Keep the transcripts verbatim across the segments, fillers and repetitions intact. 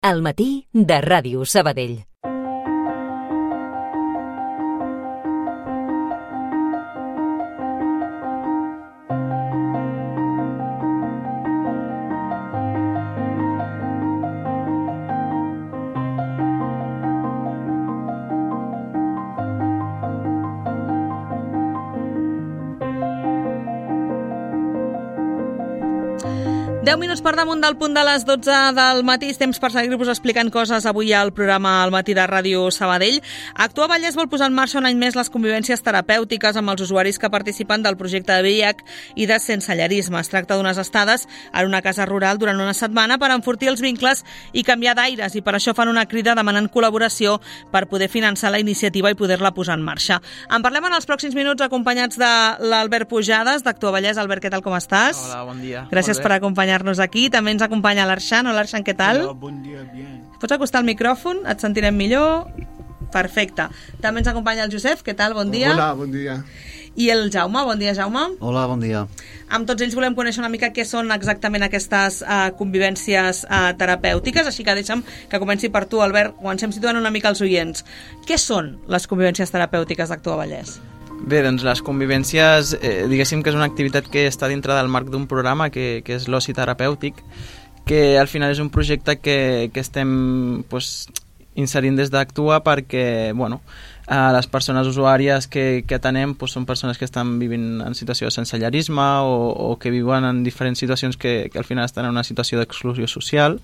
Al matí de Ràdio Sabadell. deu minuts per damunt del punt de les dotze del matí. Temps per seguir-vos explicant coses avui al programa Al matí de Ràdio Sabadell. Actua Vallès vol posar en marxa un any més les convivències terapèutiques amb els usuaris que participen del projecte de V I H i de sensellarisme. Es tracta d'unes estades en una casa rural durant una setmana per enfortir els vincles i canviar d'aires, i per això fan una crida demanant col·laboració per poder finançar la iniciativa i poder-la posar en marxa. En parlem en els pròxims minuts acompanyats de l'Albert Pujades, d'Actua Vallès. Albert, què tal, com estàs? Hola, bon dia. Gràcies per acompanyar-nos aquí. També ens acompanya l'Arxan. Hola, Arxan, què tal? Hola, bon dia, bien. Pots acostar el micròfon? Et sentirem millor. Perfecte. També ens acompanya el Josep. Què tal? Bon dia. Hola, bon dia. I el Jaume. Bon dia, Jaume. Hola, bon dia. Amb tots ells volem conèixer una mica què són exactament aquestes uh, convivències uh, terapèutiques, així que deixa'm que comenci per tu, Albert. Comencem situant una mica els oients. Què són les convivències terapèutiques d'Actua Vallès? Bé, doncs les convivències, eh, diguéssim que és una activitat que està dintre del marc d'un programa que, que és l'oci terapèutic, que al final és un projecte que, que estem pues, inserint des d'Actua perquè, bueno, eh, les persones usuàries que, que atenem pues, són persones que estan vivint en situació de sensellarisme o, o que viuen en diferents situacions que, que al final estan en una situació d'exclusió social.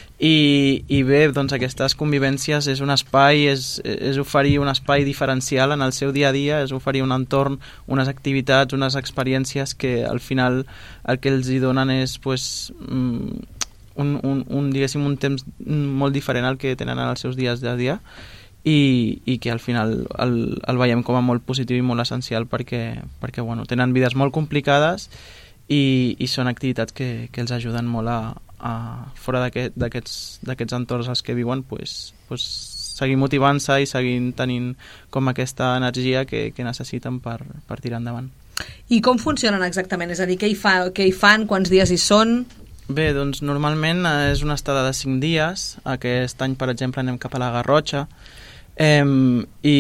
I, i bé, doncs aquestes convivències és un espai, és, és oferir un espai diferencial en el seu dia a dia, és oferir un entorn, unes activitats, unes experiències que al final el que els hi donen és pues, un, un, un, diguéssim, un temps molt diferent al que tenen en els seus dies de dia i, i que al final el, el veiem com a molt positiu i molt essencial perquè, perquè bueno, tenen vides molt complicades i, i són activitats que, que els ajuden molt a Uh, fora d'aquests d'aquests entorns als que viuen, pues, pues, seguir motivant-se i seguir tenint com aquesta energia que, que necessiten per, per tirar endavant. I com funcionen exactament? És a dir, què hi, fa, què hi fan, quants dies hi són? Bé, doncs normalment és una estada de cinc dies. Aquest any, per exemple, anem cap a la Garrotxa eh, i,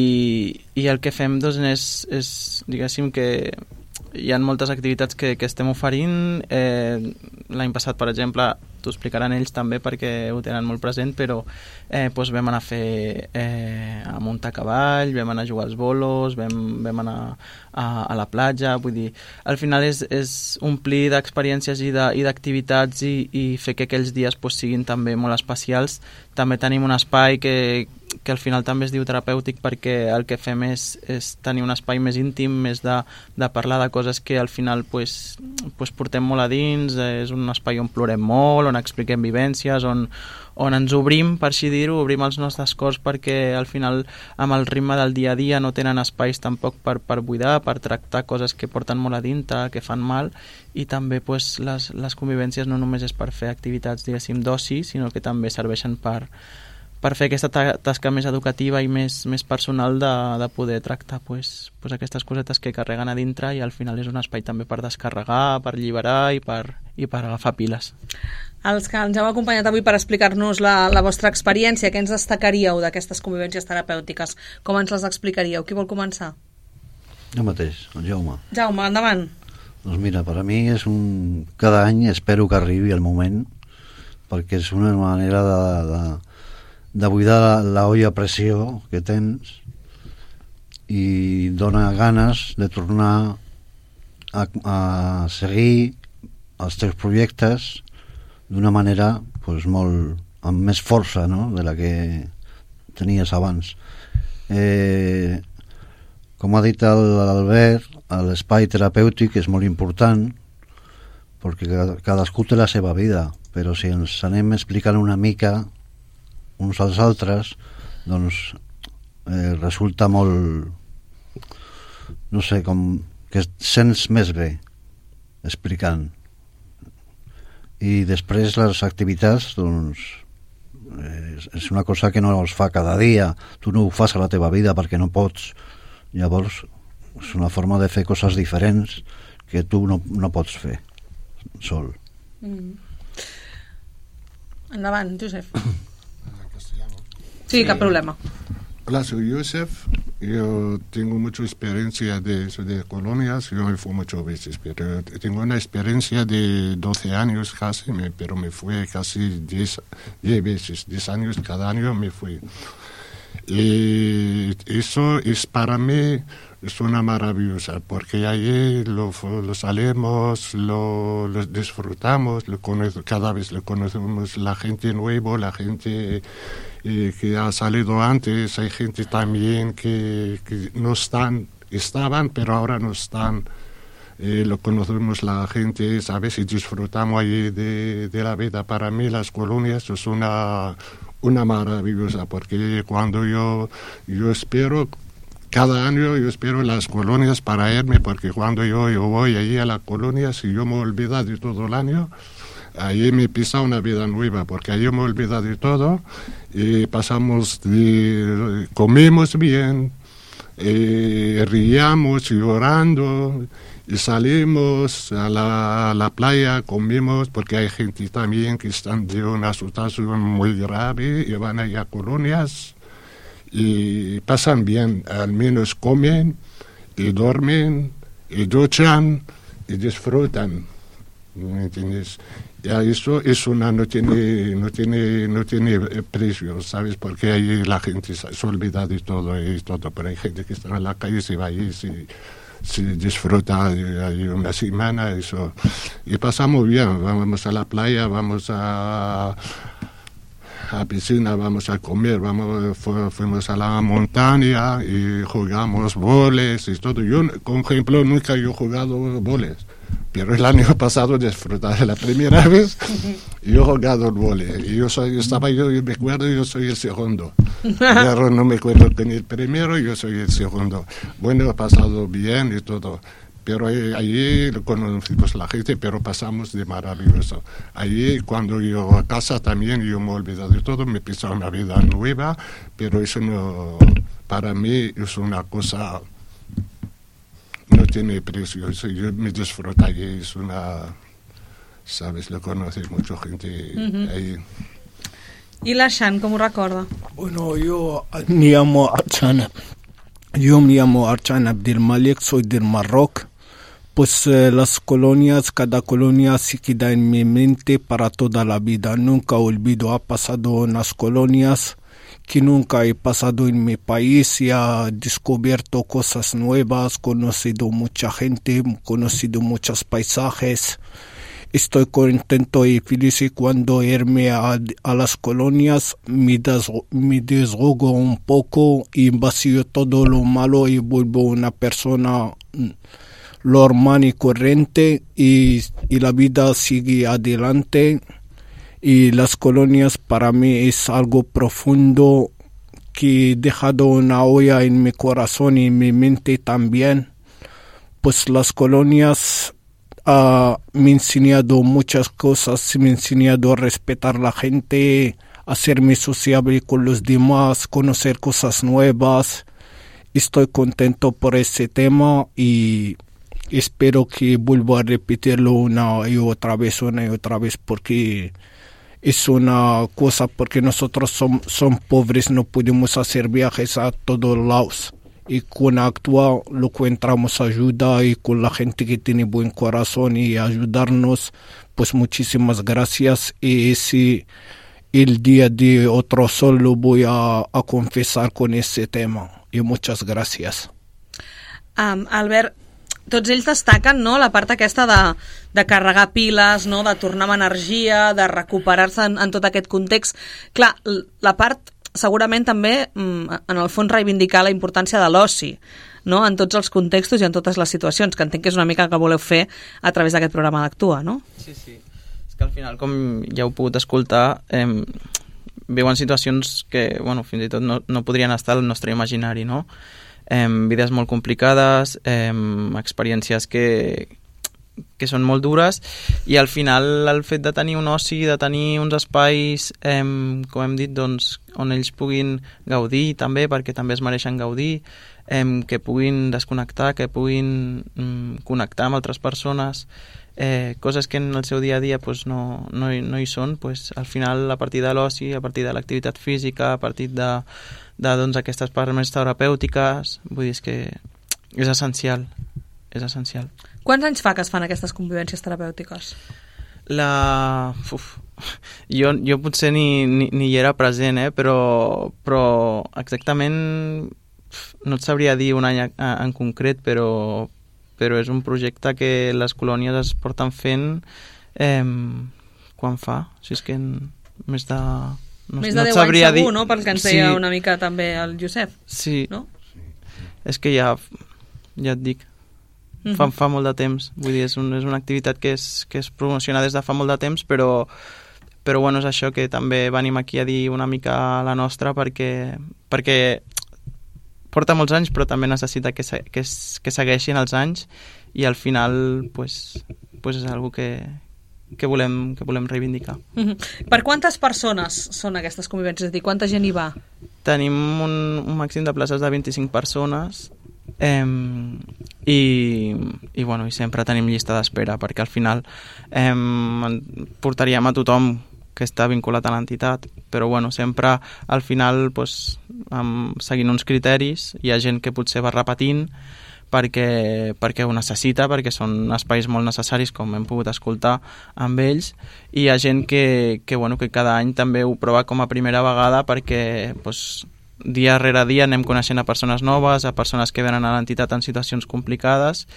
i el que fem doncs, és, és diguéssim que hi ha moltes activitats que, que estem oferint. Eh, l'any passat, per exemple, t'ho explicaran ells també perquè ho tenen molt present, però eh, doncs vam anar a fer eh, a muntar a cavall, vam anar a jugar als bolos, vam, vam anar a, a la platja. Vull dir, al final és, és omplir d'experiències i d'activitats i, i fer que aquells dies doncs, siguin també molt especials. També tenim un espai que que al final també es diu terapèutic perquè el que fem és, és tenir un espai més íntim, més de, de parlar de coses que al final pues, pues portem molt a dins. És un espai on plorem molt, on expliquem vivències, on, on ens obrim, per així dir-ho, obrim els nostres cors perquè al final amb el ritme del dia a dia no tenen espais tampoc per, per buidar, per tractar coses que porten molt a dintre, que fan mal, i també pues, les, les convivències no només és per fer activitats diguéssim d'oci, sinó que també serveixen per per fer aquesta tasca més educativa i més, més personal de, de poder tractar pues, pues aquestes cosetes que carreguen a dintre, i al final és un espai també per descarregar, per alliberar i per, i per agafar piles. Els que ens heu acompanyat avui per explicar-nos la, la vostra experiència, què ens destacaríeu d'aquestes convivències terapèutiques? Com ens les explicaríeu? Qui vol començar? Jo mateix, el Jaume. Jaume, endavant. Doncs mira, per a mi és un... Cada any espero que arribi el moment, perquè és una manera de... de de buidar la, la olla a pressió que tens i dona ganes de tornar a, a seguir els teus projectes d'una manera pues, molt, amb més força, no?, de la que tenies abans. Eh, com ha dit l'Albert, l'espai terapèutic és molt important perquè cadascú té la seva vida, però si ens anem explicant una mica uns als altres, doncs eh, resulta molt, no sé, com que et sents més bé explicant. I després les activitats, doncs eh, és una cosa que no es fa cada dia, tu no ho fas a la teva vida perquè no pots. Llavors és una forma de fer coses diferents que tu no, no pots fer sol. Mm. Endavant, Josep. Sí, cap problema. Hola, soy Joseph. Yo tengo mucha experiencia de, de colonias. Yo me fui muchas veces, pero tengo una experiencia de doce años casi, me, pero me fui casi diez veces, diez años cada año me fui. Y eso es para mí es una maravillosa, porque allí lo, lo salimos, lo, lo disfrutamos, lo conoce, cada vez lo conocemos la gente nueva, la gente eh, que ha salido antes, hay gente también que, que no están, estaban, pero ahora no están. Eh, lo conocemos la gente, ¿sabes? Y disfrutamos allí de, de la vida. Para mí las colonias es una, una maravillosa, porque cuando yo, yo espero, cada año yo espero las colonias para irme, porque cuando yo, yo voy allí a las colonias y yo me olvido de todo el año, allí me pisa una vida nueva, porque allí me olvido de todo y pasamos, de, comemos bien, eh, riamos llorando. Y salimos a la, a la playa, comimos, porque hay gente también que están de una situación muy grave y van allá a colonias y pasan bien, al menos comen y duermen y duchan y disfrutan, ¿me entiendes? Ya eso es una, no tiene, no tiene, no tiene precio, ¿sabes? Porque ahí la gente se, se olvida de todo y todo, pero hay gente que está en la calle y se va allí, se, se disfruta de una semana, eso. Y pasamos bien, vamos a la playa, vamos a, a la piscina, vamos a comer, vamos, fu, fuimos a la montaña y jugamos boles y todo. Yo, por ejemplo, nunca yo he jugado boles, pero el año pasado disfruté la primera vez y yo he jugado el vole. Y yo soy, yo estaba yo, yo me acuerdo, yo soy el segundo. Pero no me acuerdo quién el primero, yo soy el segundo. Bueno, he pasado bien y todo. Pero allí conocimos la gente, pero pasamos de maravilloso. Allí, cuando yo a casa también, yo me olvidé de todo, me empezó una vida nueva, pero eso no, para mí es una cosa, no tiene precio. Eso yo me disfruto allí, es una, sabes, lo conoce mucha gente uh-huh. Allí. I la Shan, com ho recorda? Bueno, yo me llamo Archan. Yo me llamo Archan Abdelmalik, soy del Marroc. Pues eh, las colonias, cada colonia se queda en mi mente para toda la vida. Nunca olvido, ha pasado en las colonias que nunca he pasado en mi país y he descubierto cosas nuevas, conocido mucha gente, conocido muchos paisajes. Estoy contento y feliz y cuando irme a, a las colonias me, des, me deshogo un poco y vacío todo lo malo y vuelvo una persona normal y corriente y, y la vida sigue adelante. Y las colonias para mí es algo profundo que he dejado una huella en mi corazón y en mi mente también. Pues las colonias Uh, me ha enseñado muchas cosas, me ha enseñado a respetar a la gente, a serme sociable con los demás, conocer cosas nuevas. Estoy contento por ese tema y espero que vuelva a repetirlo una y otra vez, una y otra vez, porque es una cosa, porque nosotros somos son pobres, no podemos hacer viajes a todos lados. Y con Actua lo encontramos ayuda y con la gente que tiene buen corazón y ayudarnos, pues muchísimas gracias. Y ese el día de otro sol lo voy a, a confesar con ese tema. Y muchas gracias. Um, Albert, tots ells destaquen, no?, la part aquesta de, de carregar piles, no?, de tornar amb energia, de recuperar-se en, en tot aquest context. Clar, la part segurament també, en el fons, reivindicar la importància de l'oci, no?, en tots els contextos i en totes les situacions, que entenc que és una mica que voleu fer a través d'aquest programa d'Actua, no? Sí, sí. És que al final, com ja heu pogut escoltar, eh, viuen situacions que, bueno, fins i tot no, no podrien estar al nostre imaginari, no? Eh, vides molt complicades, eh, experiències que... que són molt dures, i al final el fet de tenir un oci, de tenir uns espais, eh, com hem dit, doncs, on ells puguin gaudir també, perquè també es mereixen gaudir, eh, que puguin desconnectar, que puguin mm, connectar amb altres persones, eh, coses que en el seu dia a dia pues, no, no, hi, no hi són, pues, al final a partir de l'oci, a partir de l'activitat física, a partir de, de doncs, aquestes parts més terapèutiques, vull dir que és essencial, és essencial. Quants anys fa que es fan aquestes convivències terapèutiques? La... Uf. Jo, jo potser ni, ni, ni hi era present, eh? però, però exactament no et sabria dir un any en concret, però, però és un projecte que les colònies es porten fent eh, quan fa? O sigui, és que en, més de... No, més de no deu anys segur, dir... no? Perquè ens deia sí. una mica també el Josep. Sí, no? És que ja, ja et dic, mm-hmm. fa, fa molt de temps. Vull dir, és, un, és una activitat que és, que es promociona des de fa molt de temps, però, però bueno, és això que també venim aquí a dir una mica la nostra perquè, perquè porta molts anys, però també necessita que, se, que, que segueixin els anys i al final pues, pues és algo que, que, volem, que volem reivindicar. Mm-hmm. Per quantes persones són aquestes convivències? És a dir, quanta gent hi va? Tenim un, un màxim de places de vint-i-cinc persones eh, i, i, bueno, i sempre tenim llista d'espera perquè al final eh, portaríem a tothom que està vinculat a l'entitat, però bueno, sempre al final pues, amb, seguint uns criteris hi ha gent que potser va repetint perquè, perquè ho necessita, perquè són espais molt necessaris, com hem pogut escoltar amb ells, i hi ha gent que, que, bueno, que cada any també ho prova com a primera vegada perquè pues, dia rere dia anem coneixent a persones noves, a persones que venen a l'entitat en situacions complicades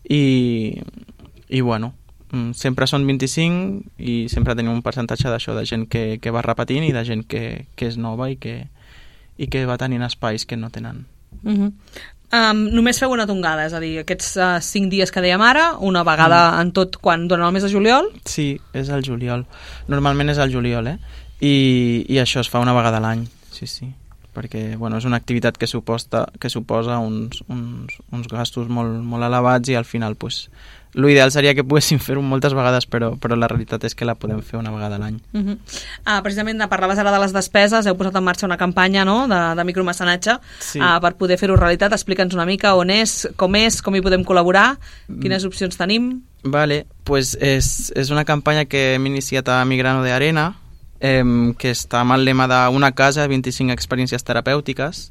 i, i bueno, sempre són vint-i-cinc i sempre tenim un percentatge d'això, de gent que, que va repetint i de gent que, que és nova i que, i que va tenint espais que no tenen. Uh-huh. Um, només feu una tongada, és a dir, aquests uh, cinc dies que dèiem ara, una vegada mm. en tot, quan durant el mes de juliol? Sí, és el juliol. Normalment és el juliol, eh? I, i això es fa una vegada a l'any, sí, sí. Perquè bueno, és una activitat que, suposta, que suposa uns, uns, uns gastos molt, molt elevats i al final pues, l'ideal seria que poguéssim fer-ho moltes vegades, però, però la realitat és que la podem fer una vegada a l'any. Uh-huh. ah, precisament parlaves ara de les despeses, heu posat en marxa una campanya no? de, de micromecenatge sí. ah, per poder fer-ho realitat. Explica'ns una mica on és, com és, com hi podem col·laborar, quines opcions tenim. Vale, pues és, és una campanya que hem iniciat a Migrano de Arena, eh, que està amb el lema d'una casa, vint-i-cinc experiències terapèutiques,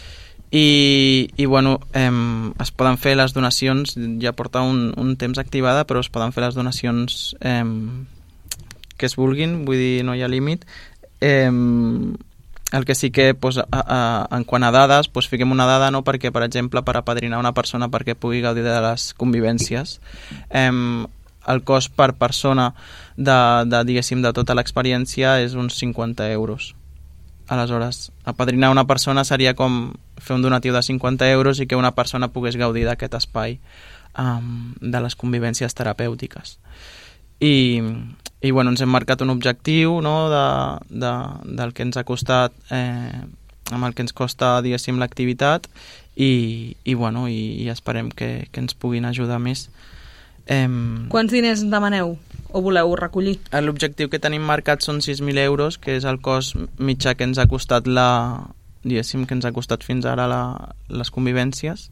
i, i bueno, eh, es poden fer les donacions, ja porta un, un temps activada, però es poden fer les donacions eh, que es vulguin, vull dir, no hi ha límit. Eh, el que sí que pues, a, a, en quant a dades, pues, fiquem una dada, no? Perquè, per exemple, per apadrinar una persona perquè pugui gaudir de les convivències, eh, el cost per persona de, de, diguéssim, de tota l'experiència és uns cinquanta euros. Aleshores, apadrinar una persona seria com fer un donatiu de cinquanta euros i que una persona pogués gaudir d'aquest espai um, de les convivències terapèutiques. I, i bueno, ens hem marcat un objectiu no, de, de, del que ens ha costat, eh, amb el que ens costa, diguéssim, l'activitat i, i, bueno, i, i esperem que, que ens puguin ajudar més. Um, Quants diners demaneu o voleu recollir? L'objectiu que tenim marcat són sis mil euros, que és el cost mitjà que ens ha costat la, diguéssim, que ens ha costat fins ara la, les convivències.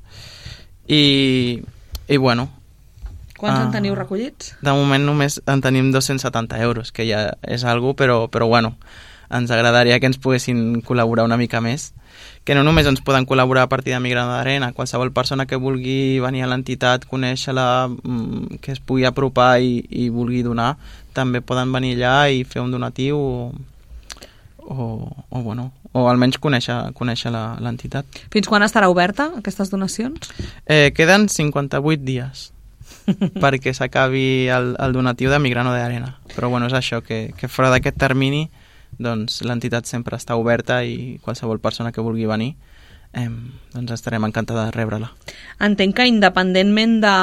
I, i bueno... Quants uh, en teniu recollits? De moment només en tenim dos-cents setanta euros, que ja és algo, però, però bueno, ens agradaria que ens poguessin col·laborar una mica més. Que no només ens poden col·laborar a partir de Migrano d'Arena, qualsevol persona que vulgui venir a l'entitat, conèixer-la, que es pugui apropar i, i vulgui donar, també poden venir allà i fer un donatiu o, o, o, bueno, o almenys conèixer, conèixer l'entitat. Fins quan estarà oberta, aquestes donacions? Eh, queden cinquanta-vuit dies perquè s'acabi el, el donatiu de Migrano d'Arena. Però bueno, és això, que, que fora d'aquest termini doncs l'entitat sempre està oberta i qualsevol persona que vulgui venir eh, doncs estarem encantada de rebre-la. Entenc que independentment de,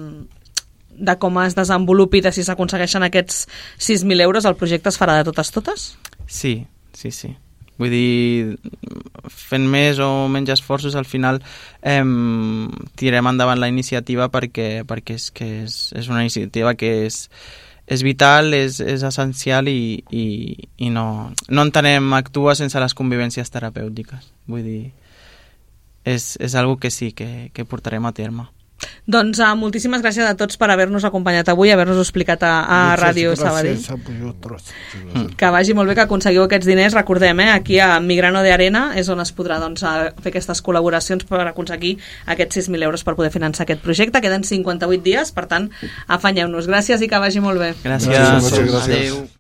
de com es desenvolupi, de si s'aconsegueixen aquests sis mil euros, el projecte es farà de totes totes? Sí, sí, sí. Vull dir, fent més o menys esforços, al final eh, tirem endavant la iniciativa perquè, perquè és, que és, és una iniciativa que és és vital, és, és essencial i, i, i no, no entenem actuar sense les convivències terapèutiques. Vull dir, és, és algo que sí, que, que portarem a terme. Doncs uh, moltíssimes gràcies a tots per haver-nos acompanyat avui, haver-nos explicat a, a Ràdio Sabadell. A vosaltres. Que vagi molt bé, que aconseguiu aquests diners. Recordem, eh, aquí a Migrano de Arena és on es podrà doncs, fer aquestes col·laboracions per aconseguir aquests sis mil euros per poder finançar aquest projecte. Queden cinquanta-vuit dies, per tant, afanyeu-nos. Gràcies i que vagi molt bé. Gràcies. Gràcies. Adéu.